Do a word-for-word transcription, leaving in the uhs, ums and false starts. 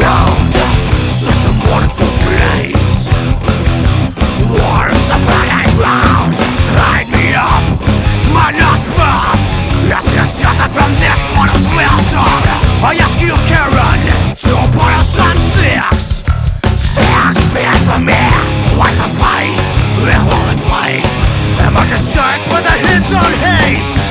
around. Such a wonderful place. Warms a burning ground. Strike me up, my nostril. Yes, yes, shelter from this mortal's welter. I ask you, Karen, to put us on six. Six feet from me. What's the space? The holy place. Am I disturbed with a hint on hate?